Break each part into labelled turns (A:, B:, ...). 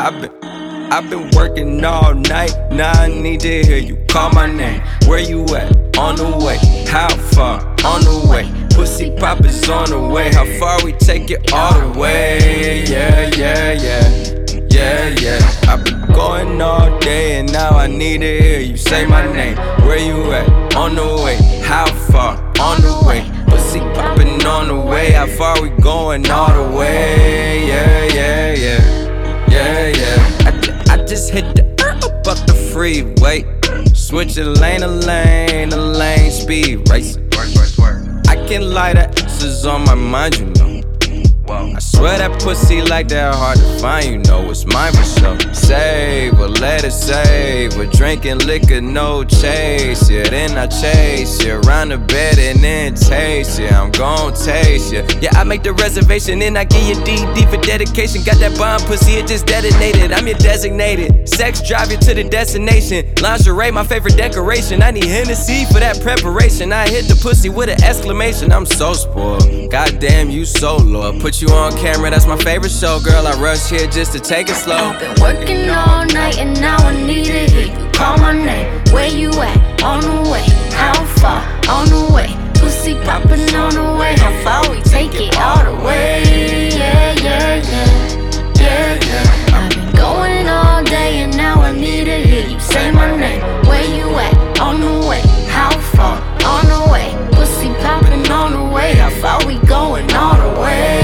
A: I've been working all night, now I need to hear you call my name. Where you at? On the way. How far? On the way. Pussy pop is on the way. How far we take it all the way? Yeah, yeah, yeah. Yeah, yeah. I've been going all day and now I need to hear you say my name. Where you at? On the way. How far? On the way. Pussy popping on the way. How far we going all the way? Yeah, yeah, yeah. Yeah, yeah. I just hit the up the freeway. Switching lane to lane, speed racing. I can lie, that is on my mind, you know. I swear that pussy like that hard to find, you know it's mine for sure. Save or let it save, or drinking liquor, no chase, yeah. Then I chase you around the bed and then taste you. I'm gon' taste you. Yeah, I make the reservation and I give you DD for dedication. Got that bomb pussy, it just detonated. I'm your designated. Sex drive you to the destination. Lingerie, my favorite decoration. I need Hennessy for that preparation. I hit the pussy with an exclamation. I'm so spoiled. Goddamn, you so loyal. Put you on camera, that's my favorite show, girl. I rush here just to take it slow.
B: I've been working all night and now I need to hear you call my name. Where you at? On the way. How far? On the way. Pussy popping on the way. How far we take it all the way? Yeah, yeah, yeah. Yeah, yeah. I've been going all day and now I need to hear you say my name. Where you at? On the way. How far? On the way. Pussy popping on the way. How far we going all the way?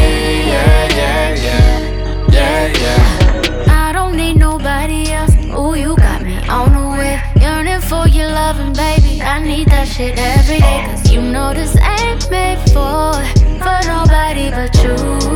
B: I don't need nobody else. Ooh, you got me on the way. Yearning for your loving, baby. I need that shit every day. Cause you know this ain't made for nobody but you.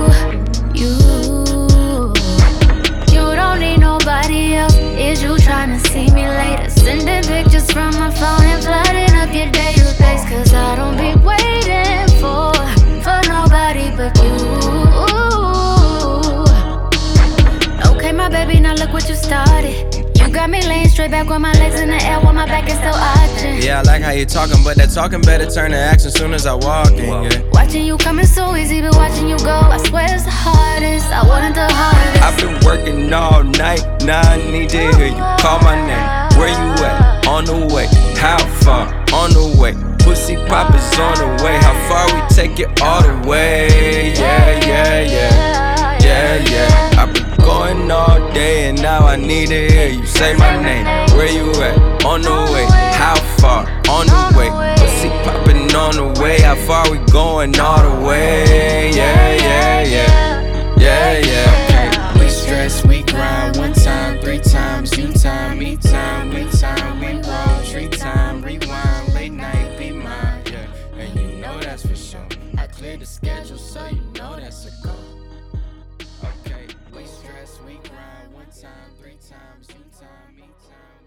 B: You don't need nobody else. Is you tryna see me later? Sending pictures from my phone and flooding up your database. Cause I don't be waiting for nobody but you. Okay, my baby, now look what you started. You got me laying straight back with my legs in the air while my back is still arching.
A: Yeah, I like how you talking, but that talking better turn to action soon as I walk in, yeah.
B: Watching you coming so easy, but watching you go, I swear it's the hardest. I wasn't the hardest.
A: I've been working all night, now I need to hear you call my name. Where you at? On the way. How far? On the way. Pussy pop is on the way. How far we take it all the way? Yeah, yeah, yeah. Yeah, yeah. I've been going all day and now I need to hear you say my name. Where you at? On the way. How far? On the way. Pussy popping on the way. How far we going all the way? Yeah, yeah, yeah. Yeah, yeah.
C: We stress, we grind 1 time, 3 times. You time, me time, we time, we roll. 3 time, rewind, late night, be mine, yeah. And you know that's for sure. I cleared the schedule, so you know that's a go. Okay, we stress, we grind 1 time, 3 times. You time, me time.